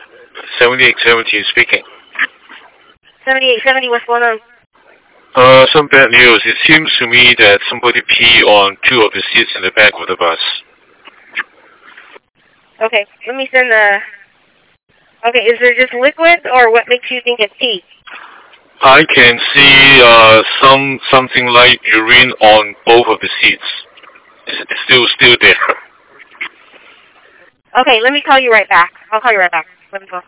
7870 speaking. 7870, what's going on? Some bad news. It seems to me that somebody peed on two of the seats in the back of the bus. Okay, let me send the... Okay, is there just liquid, or what makes you think it's pee? I can see something like urine on both of the seats. It's still there. Okay, let me call you right back. I'll call you right back. Let me go.